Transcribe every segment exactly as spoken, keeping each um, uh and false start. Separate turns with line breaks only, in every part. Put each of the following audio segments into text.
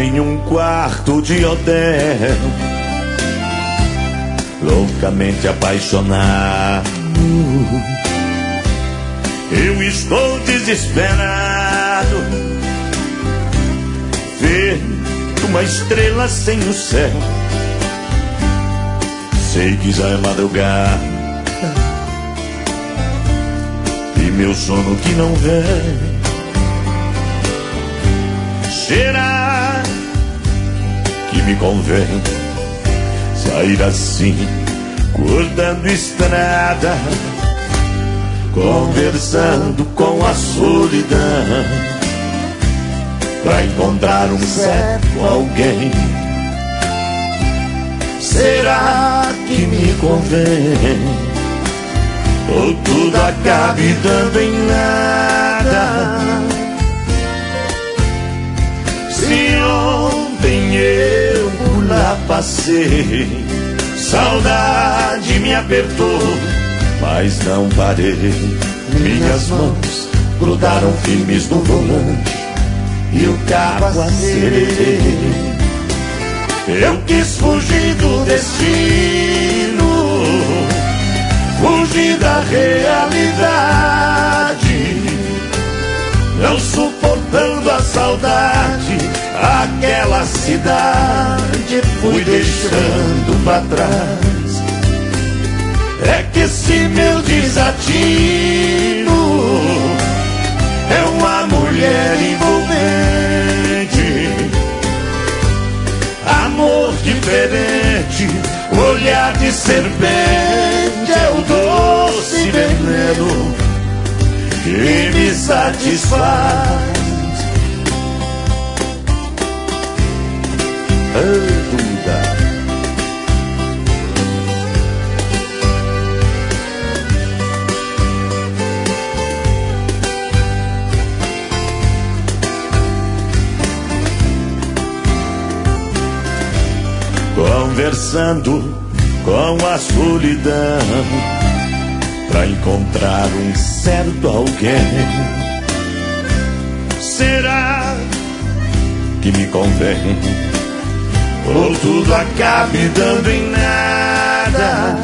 em um quarto de hotel, loucamente apaixonado. Eu estou desesperado, feito uma estrela sem o céu. Sei que já é madrugada e meu sono que não vem. Será que me convém sair assim, cortando estrada, conversando com a solidão, pra encontrar um certo alguém? Será que me convém? Ou tudo acabe dando em nada? Se ontem eu por lá passei, saudade me apertou, mas não parei. Minhas mãos grudaram firmes no volante e o carro acelerei. Eu quis fugir do destino, fugir da realidade, não suportando a saudade, aquela cidade fui deixando pra trás. É que esse meu desatino é uma mulher envolvente, amor diferente, olhar de serpente, é o doce veneno que me satisfaz. Oh, Duda. Conversando com a solidão, pra encontrar um certo alguém. Será que me convém? Ou tudo acabe dando em nada?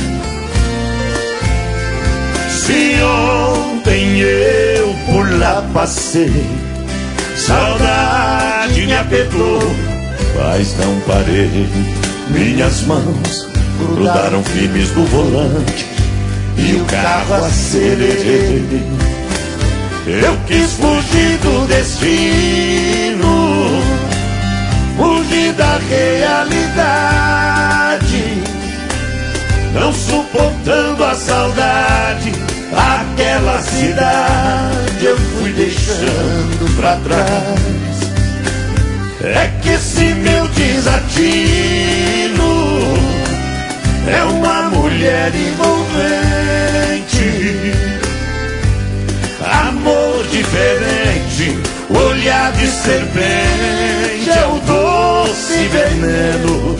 Se ontem eu por lá passei, saudade me apertou, mas não parei. Minhas mãos grudaram firmes no volante e o carro acelerei. Eu quis fugir do destino, fugir da realidade, não suportando a saudade, aquela cidade eu fui deixando pra trás. É que esse meu desatino é uma mulher envolvente, amor diferente, olhar de serpente, é o doce veneno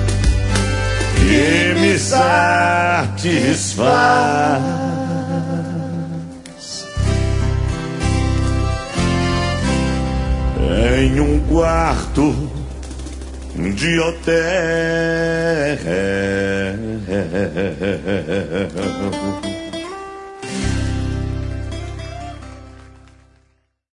que me satisfaz. Em um quarto de hotel,